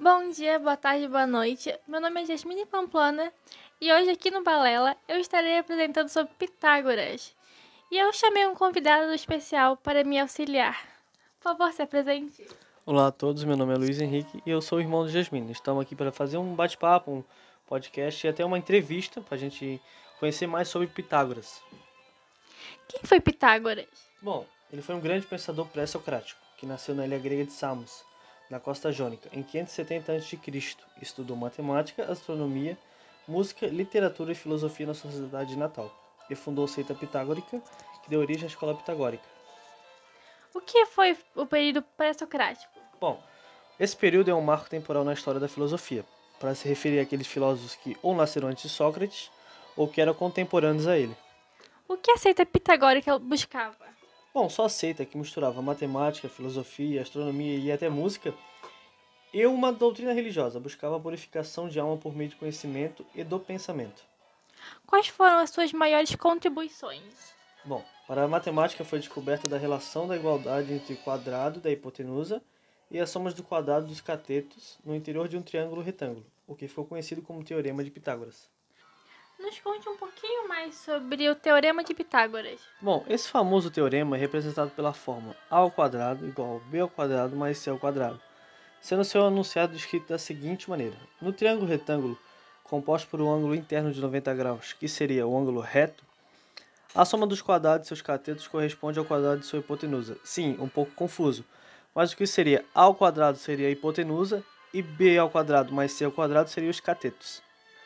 Bom dia, boa tarde, boa noite. Meu nome é Jasmine Pamplona e hoje aqui no Balela eu estarei apresentando sobre Pitágoras. E eu chamei um convidado especial para me auxiliar. Por favor, se apresente. Olá a todos, meu nome é Luiz Henrique e eu sou o irmão de Jasmine. Estamos aqui para fazer um bate-papo, um podcast e até uma entrevista para a gente conhecer mais sobre Pitágoras. Quem foi Pitágoras? Bom, ele foi um grande pensador pré-socrático, que nasceu na ilha grega de Samos, na costa jônica, em 570 a.C. Estudou matemática, astronomia, música, literatura e filosofia na sua cidade natal. E fundou a seita pitagórica, que deu origem à escola pitagórica. O que foi o período pré-socrático? Bom, esse período é um marco temporal na história da filosofia, para se referir àqueles filósofos que ou nasceram antes de Sócrates ou que eram contemporâneos a ele. O que a seita pitagórica buscava? Bom, só a seita que misturava matemática, filosofia, astronomia e até música, e uma doutrina religiosa, buscava a purificação de alma por meio de conhecimento e do pensamento. Quais foram as suas maiores contribuições? Bom, para a matemática foi descoberta da relação da igualdade entre o quadrado da hipotenusa e as somas do quadrado dos catetos no interior de um triângulo retângulo, o que ficou conhecido como Teorema de Pitágoras. Nos conte um pouquinho mais sobre o Teorema de Pitágoras. Bom, esse famoso teorema é representado pela fórmula a ao quadrado igual a b ao quadrado mais c ao quadrado, sendo seu enunciado descrito da seguinte maneira. No triângulo retângulo, composto por um ângulo interno de 90 graus, que seria o ângulo reto, a soma dos quadrados de seus catetos corresponde ao quadrado de sua hipotenusa. Sim, um pouco confuso, mas o que seria a ao quadrado seria a hipotenusa e b ao quadrado mais c ao quadrado seriam os catetos.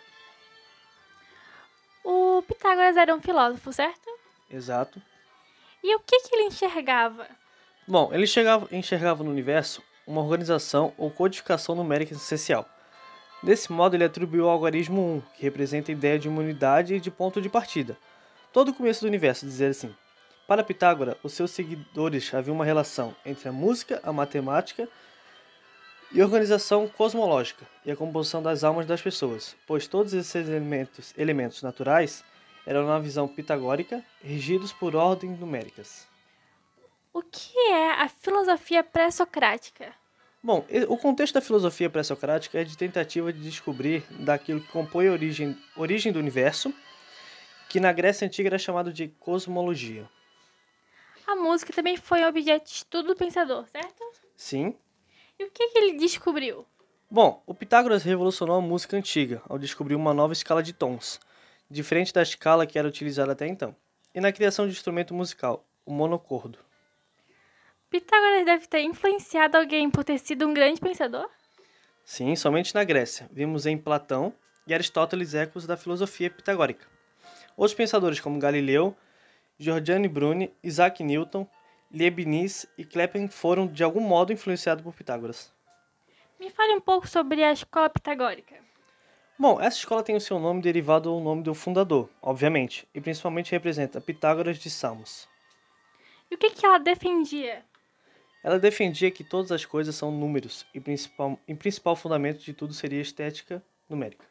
O Pitágoras era um filósofo, certo? Exato. E o que ele enxergava? Bom, ele enxergava no universo uma organização ou codificação numérica essencial. Desse modo, ele atribuiu ao algarismo 1, que representa a ideia de uma unidade e de ponto de partida. Todo o começo do universo, dizer assim. Para Pitágoras, os seus seguidores haviam uma relação entre a música, a matemática e a organização cosmológica e a composição das almas das pessoas, pois todos esses elementos naturais eram, na visão pitagórica, regidos por ordens numéricas. O que é a filosofia pré-socrática? Bom, o contexto da filosofia pré-socrática é de tentativa de descobrir daquilo que compõe a origem do universo, que na Grécia Antiga era chamado de cosmologia. A música também foi objeto de estudo do pensador, certo? Sim. E o que ele descobriu? Bom, o Pitágoras revolucionou a música antiga ao descobrir uma nova escala de tons, diferente da escala que era utilizada até então, e na criação de instrumento musical, o monocordo. Pitágoras deve ter influenciado alguém por ter sido um grande pensador? Sim, somente na Grécia vimos em Platão e Aristóteles ecos da filosofia pitagórica. Outros pensadores como Galileu, Giordano Bruno, Isaac Newton, Leibniz e Kepler foram de algum modo influenciados por Pitágoras. Me fale um pouco sobre a escola pitagórica. Bom, essa escola tem o seu nome derivado do nome do fundador, obviamente, e principalmente representa Pitágoras de Samos. E o que ela defendia? Ela defendia que todas as coisas são números e principal fundamento de tudo seria a estética numérica.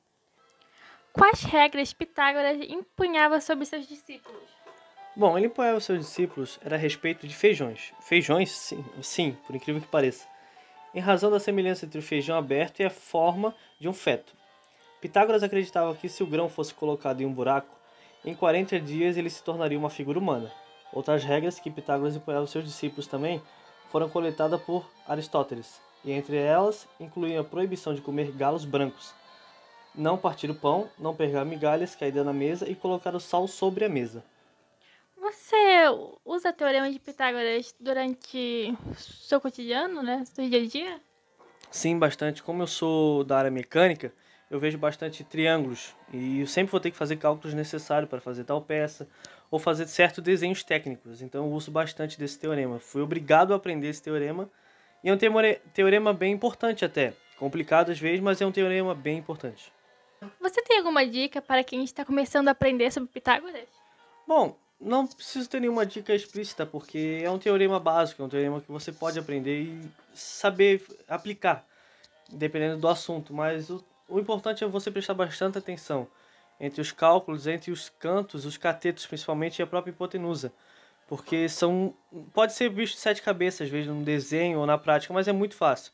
Quais regras Pitágoras impunhava sobre seus discípulos? Bom, ele impunha aos seus discípulos era a respeito de feijões. Feijões, sim, por incrível que pareça. Em razão da semelhança entre o feijão aberto e a forma de um feto. Pitágoras acreditava que se o grão fosse colocado em um buraco, em 40 dias ele se tornaria uma figura humana. Outras regras que Pitágoras impunha aos seus discípulos também foram coletadas por Aristóteles, e entre elas incluíam a proibição de comer galos brancos, não partir o pão, não pegar migalhas caídas na mesa e colocar o sal sobre a mesa. Você usa o teorema de Pitágoras durante seu cotidiano, né? Seu dia a dia? Sim, bastante. Como eu sou da área mecânica, eu vejo bastante triângulos e eu sempre vou ter que fazer cálculos necessários para fazer tal peça ou fazer certos desenhos técnicos. Então eu uso bastante desse teorema. Fui obrigado a aprender esse teorema e é um teorema bem importante até. Complicado às vezes, mas é um teorema bem importante. Você tem alguma dica para quem está começando a aprender sobre Pitágoras? Bom, não preciso ter nenhuma dica explícita, porque é um teorema básico, é um teorema que você pode aprender e saber aplicar, dependendo do assunto. Mas o importante é você prestar bastante atenção entre os cálculos, entre os cantos, os catetos principalmente, e a própria hipotenusa. Porque pode ser visto de sete cabeças, às vezes num desenho ou na prática, mas é muito fácil.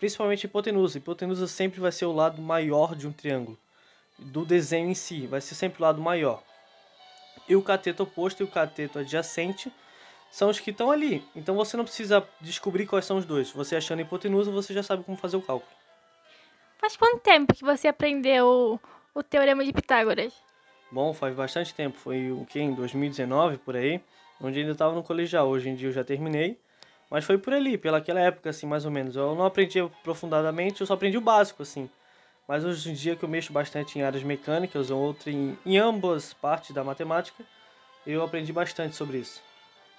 principalmente a hipotenusa. A hipotenusa sempre vai ser o lado maior de um triângulo, do desenho em si, vai ser sempre o lado maior. E o cateto oposto e o cateto adjacente são os que estão ali. Então você não precisa descobrir quais são os dois. Você achando a hipotenusa, você já sabe como fazer o cálculo. Faz quanto tempo que você aprendeu o Teorema de Pitágoras? Bom, faz bastante tempo. Foi o que? Em 2019, por aí, onde ainda estava no colegial. Hoje em dia eu já terminei. Mas foi por ali, pelaquela época, assim, mais ou menos. Eu não aprendi aprofundadamente, eu só aprendi o básico, assim. Mas hoje em dia que eu mexo bastante em áreas mecânicas ou em ambas partes da matemática, eu aprendi bastante sobre isso.